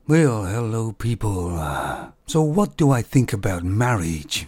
Well, hello people. So what do I think about marriage?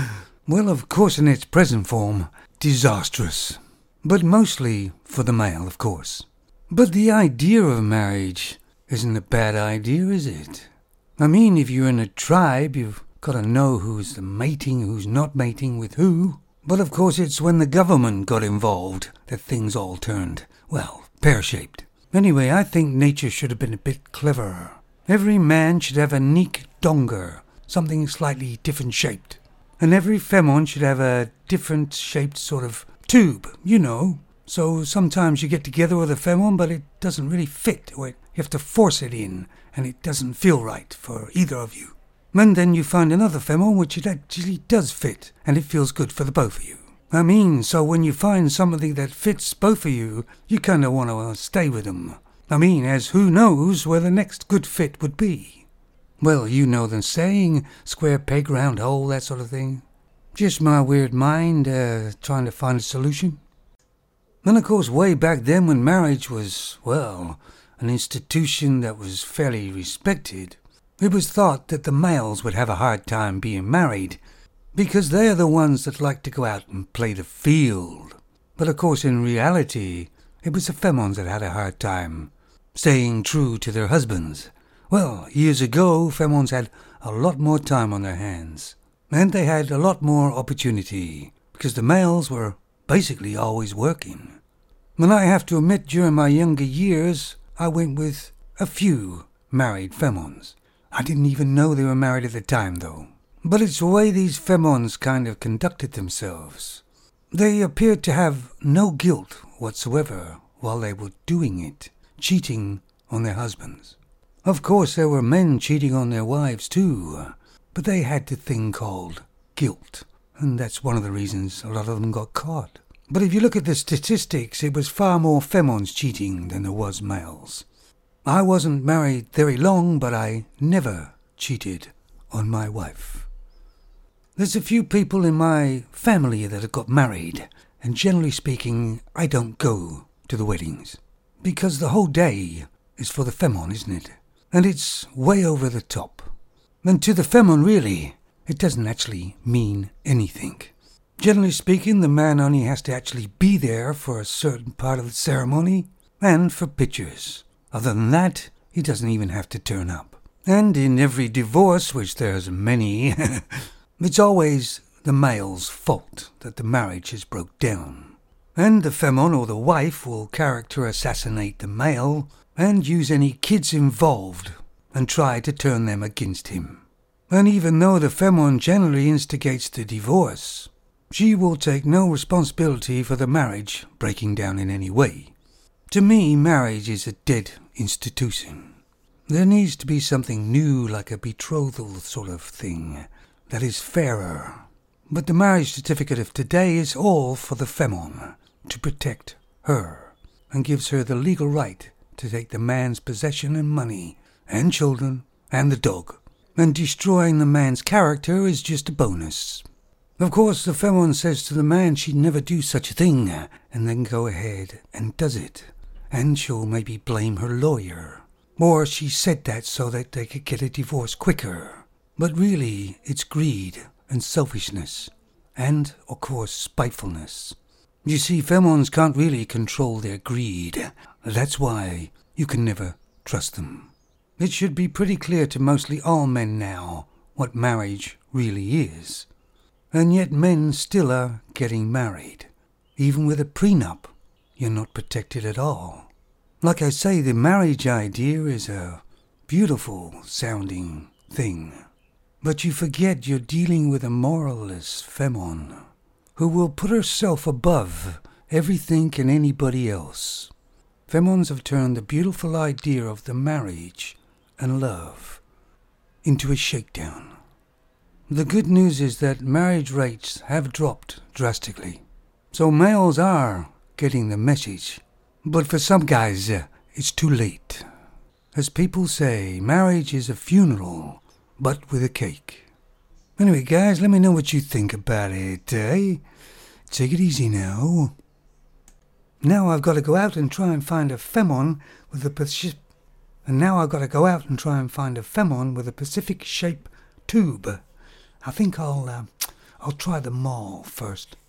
Well, of course in its present form, disastrous. But mostly for the male, of course. But the idea of marriage isn't a bad idea, is it? I mean, if you're in a tribe, you've got to know who's mating, who's not mating with who. But of course it's when the government got involved that things all turned, well, pear-shaped. Anyway, I think nature should have been a bit cleverer. Every man should have a neek donger, something slightly different shaped. And every femon should have a different shaped sort of tube, you know. So sometimes you get together with a femon, but it doesn't really fit, or you have to force it in, and it doesn't feel right for either of you. And then you find another femon which it actually does fit, and it feels good for the both of you. I mean, so when you find something that fits both of you, you kind of want to stay with them. I mean, as who knows where the next good fit would be. Well, you know the saying, square peg, round hole, that sort of thing. Just my weird mind trying to find a solution. And of course, way back then when marriage was, well, an institution that was fairly respected, it was thought that the males would have a hard time being married, because they're the ones that like to go out and play the field. But of course, in reality, it was the femons that had a hard time staying true to their husbands. Well, years ago, femons had a lot more time on their hands, and they had a lot more opportunity, because the males were basically always working. And I have to admit, during my younger years, I went with a few married femons. I didn't even know they were married at the time, though. But it's the way these femons kind of conducted themselves. They appeared to have no guilt whatsoever while they were doing it, cheating on their husbands. Of course, there were men cheating on their wives too, but they had the thing called guilt, and that's one of the reasons a lot of them got caught. But if you look at the statistics, it was far more femons cheating than there was males. I wasn't married very long, but I never cheated on my wife. There's a few people in my family that have got married, and generally speaking, I don't go to the weddings. Because the whole day is for the femon, isn't it? And it's way over the top. And to the femon, really, it doesn't actually mean anything. Generally speaking, the man only has to actually be there for a certain part of the ceremony and for pictures. Other than that, he doesn't even have to turn up. And in every divorce, which there's many, it's always the male's fault that the marriage has broke down. And the femon or the wife will character assassinate the male and use any kids involved and try to turn them against him. And even though the femon generally instigates the divorce, she will take no responsibility for the marriage breaking down in any way. To me, marriage is a dead institution. There needs to be something new, like a betrothal sort of thing, that is fairer. But the marriage certificate of today is all for the femon, to protect her, and gives her the legal right to take the man's possession and money, and children, and the dog. And destroying the man's character is just a bonus. Of course, the femon says to the man she'd never do such a thing, and then go ahead and does it. And she'll maybe blame her lawyer. Or she said that so that they could get a divorce quicker. But really, it's greed and selfishness, and, of course, spitefulness. You see, femons can't really control their greed. That's why you can never trust them. It should be pretty clear to mostly all men now what marriage really is. And yet men still are getting married. Even with a prenup, you're not protected at all. Like I say, the marriage idea is a beautiful sounding thing. But you forget you're dealing with a moralless femon, who will put herself above everything and anybody else. Femons have turned the beautiful idea of the marriage and love into a shakedown. The good news is that marriage rates have dropped drastically. So males are getting the message. But for some guys, it's too late. As people say, marriage is a funeral, but with a cake. Anyway, guys, let me know what you think about it, eh? Take it easy now. Now I've got to go out and try and find a femon with a And now I've got to go out and try and find a femon with a Pacific shape tube. I think I'll try the mall first.